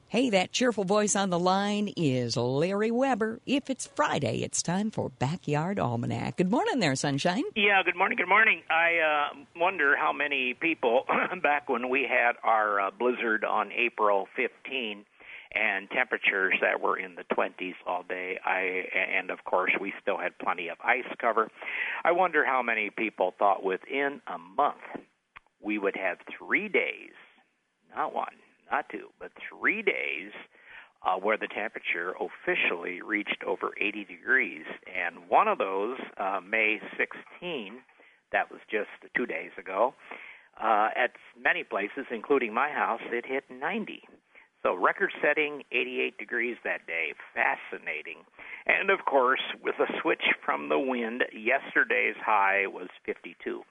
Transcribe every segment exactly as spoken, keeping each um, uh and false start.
Hey, that cheerful voice on the line is Larry Weber. If it's Friday, it's time for Backyard Almanac. Good morning there, Sunshine. Yeah, good morning, good morning. I uh, wonder how many people, back when we had our uh, blizzard on April fifteenth, and temperatures that were in the twenties all day, I and of course we still had plenty of ice cover, I wonder how many people thought within a month we would have three days, not one, not two, but three days uh, where the temperature officially reached over eighty degrees. And one of those, uh, May sixteenth, that was just two days ago, uh, at many places, including my house, it hit ninety. So record-setting eighty-eight degrees that day, fascinating. And, of course, with a switch from the wind, yesterday's high was fifty-two.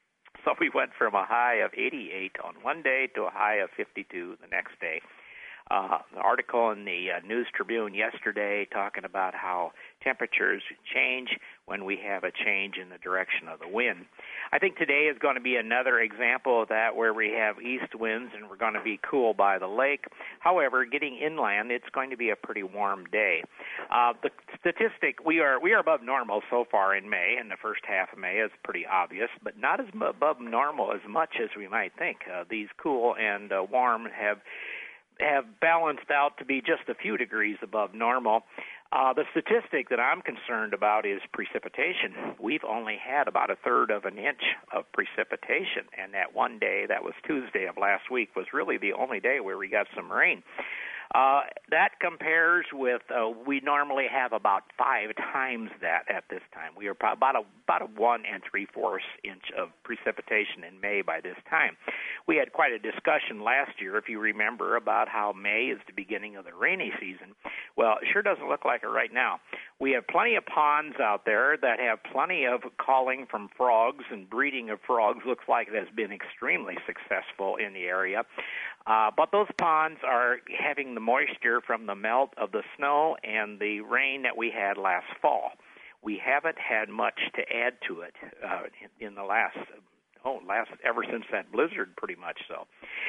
So we went from a high of eighty-eight on one day to a high of fifty-two the next day. Uh, an article in the uh, News Tribune yesterday talking about how temperatures change when we have a change in the direction of the wind. I think today is going to be another example of that, where we have east winds and we're going to be cool by the lake. However, getting inland, it's going to be a pretty warm day. Uh, the statistic, we are we are above normal so far in May, and the first half of May is pretty obvious, but not as above normal as much as we might think. Uh, these cool and uh, warm have have balanced out to be just a few degrees above normal. Uh, the statistic that I'm concerned about is precipitation. We've only had about a third of an inch of precipitation, and that one day, that was Tuesday of last week, was really the only day where we got some rain. Uh, that compares with, uh, we normally have about five times that at this time. We are about a, about a one and three-fourths inch of precipitation in May by this time. We had quite a discussion last year, if you remember, about how May is the beginning of the rainy season. Well, it sure doesn't look like it right now. We have plenty of ponds out there that have plenty of calling from frogs, and breeding of frogs looks like it has been extremely successful in the area. Uh, but those ponds are having the moisture from the melt of the snow and the rain that we had last fall. We haven't had much to add to it uh, in, in the last, oh, last ever since that blizzard, pretty much so.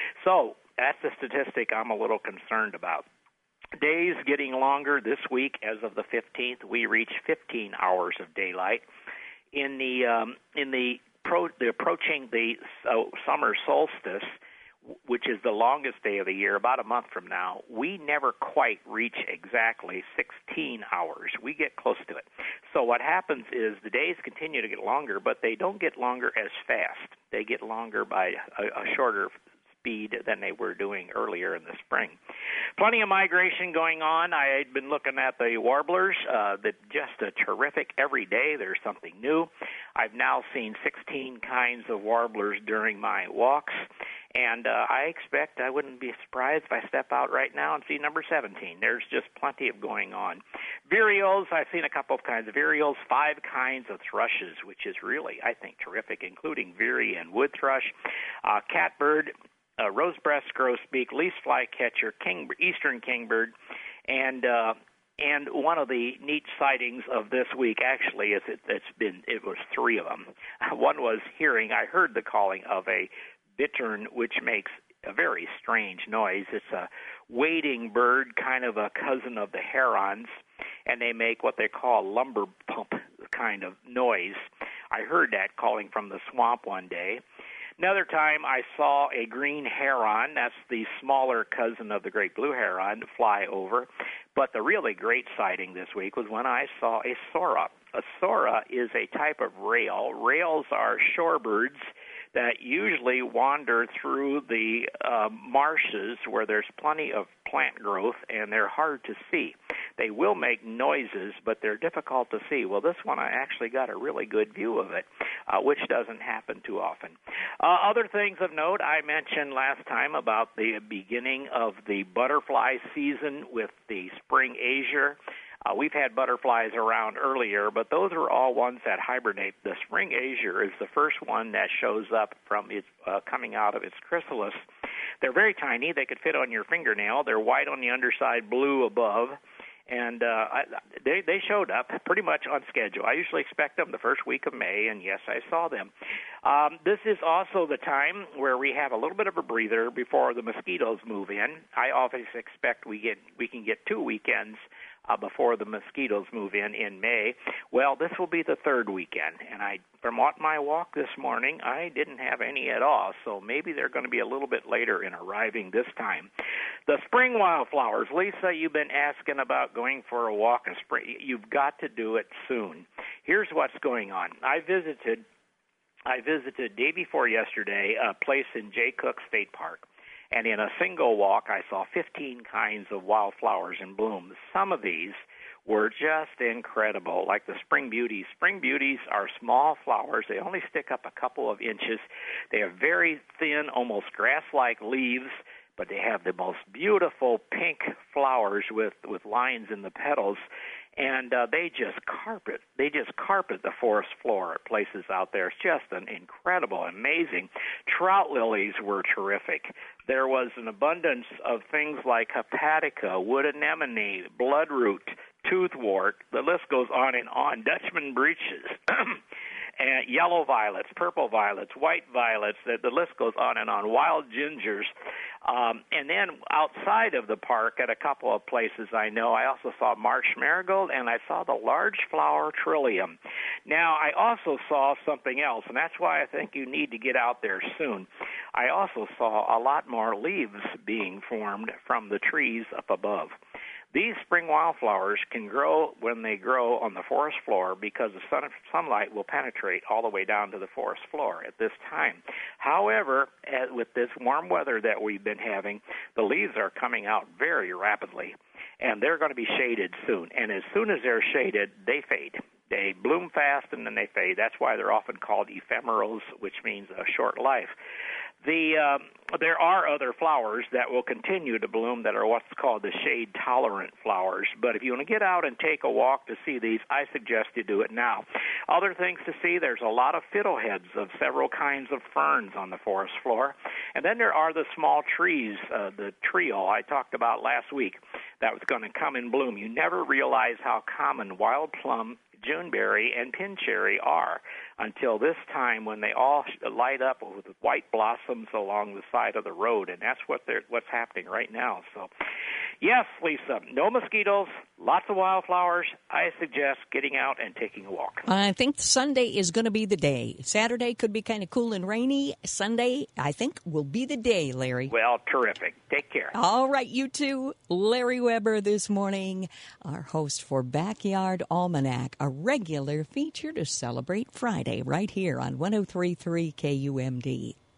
So that's the statistic I'm a little concerned about. Days getting longer this week. As of the fifteenth, we reached fifteen hours of daylight. In the um, in the, pro, the approaching the uh, summer solstice, which is the longest day of the year, about a month from now, we never quite reach exactly sixteen hours. We get close to it. So what happens is the days continue to get longer, but they don't get longer as fast. They get longer by a, a shorter speed than they were doing earlier in the spring. Plenty of migration going on. I had been looking at the warblers. Uh, that just a terrific. Every day there's something new. I've now seen sixteen kinds of warblers during my walks. And uh, I expect, I wouldn't be surprised if I step out right now and see number seventeen. There's just plenty of going on. Vireos, I've seen a couple of kinds of vireos, five kinds of thrushes, which is really, I think, terrific, including vireo and wood thrush, uh, catbird, uh, rosebreast grosbeak, least flycatcher, king, eastern kingbird, and uh, and one of the neat sightings of this week actually is it, it's been it was three of them. One was hearing, I heard the calling of a bittern, which makes a very strange noise. It's a wading bird, kind of a cousin of the herons, and they make what they call lumber pump kind of noise. I heard that calling from the swamp one day. Another time I saw a green heron, that's the smaller cousin of the great blue heron, fly over. But the really great sighting this week was when I saw a sora. A sora is a type of rail. Rails are shorebirds that usually wander through the uh, marshes where there's plenty of plant growth, and they're hard to see. They will make noises, but they're difficult to see. Well, this one, I actually got a really good view of it, uh, which doesn't happen too often. Uh, other things of note, I mentioned last time about the beginning of the butterfly season with the spring azure. Uh, we've had butterflies around earlier, but those are all ones that hibernate. The spring azure is the first one that shows up from its uh, coming out of its chrysalis. They're very tiny. They could fit on your fingernail. They're white on the underside, blue above, And uh, I, they they showed up pretty much on schedule. I usually expect them the first week of May, and yes, I saw them. Um, this is also the time where we have a little bit of a breather before the mosquitoes move in. I always expect we get we can get two weekends uh, before the mosquitoes move in in May. Well, this will be the third weekend, and I, from my walk this morning, I didn't have any at all, so maybe they're going to be a little bit later in arriving this time. The spring wildflowers. Lisa, you've been asking about going for a walk in spring. You've got to do it soon. Here's what's going on. I visited, I visited day before yesterday a place in Jay Cook State Park. And in a single walk, I saw fifteen kinds of wildflowers in bloom. Some of these were just incredible, like the spring beauties. Spring beauties are small flowers. They only stick up a couple of inches. They have very thin, almost grass-like leaves, but they have the most beautiful pink flowers with, with lines in the petals. And uh, they just carpet, they just carpet the forest floor at places out there. It's just an incredible, amazing. Trout lilies were terrific. There was an abundance of things like hepatica, wood anemone, bloodroot, toothwort. The list goes on and on. Dutchman breeches. And yellow violets, purple violets, white violets, the, the list goes on and on, wild gingers. Um, and then outside of the park at a couple of places I know, I also saw marsh marigold, and I saw the large flower trillium. Now, I also saw something else, and that's why I think you need to get out there soon. I also saw a lot more leaves being formed from the trees up above. These spring wildflowers can grow when they grow on the forest floor because the sun, sunlight will penetrate all the way down to the forest floor at this time. However, as with this warm weather that we've been having, the leaves are coming out very rapidly, and they're going to be shaded soon. And as soon as they're shaded, they fade. They bloom fast and then they fade. That's why they're often called ephemerals, which means a short life. The um, there are other flowers that will continue to bloom that are what's called the shade-tolerant flowers. But if you want to get out and take a walk to see these, I suggest you do it now. Other things to see, there's a lot of fiddleheads of several kinds of ferns on the forest floor. And then there are the small trees, uh, the trio I talked about last week that was going to come in bloom. You never realize how common wild plum, Juneberry, and pincherry are until this time when they all light up with white blossoms along the side of the road, and that's what they're, what's happening right now. So, yes, Lisa, no mosquitoes, lots of wildflowers. I suggest getting out and taking a walk. I think Sunday is going to be the day. Saturday could be kind of cool and rainy. Sunday, I think, will be the day, Larry. Well, terrific. Take care. All right, you too. Larry Weber this morning, our host for Backyard Almanac, a regular feature to celebrate Friday right here on one oh three point three K U M D.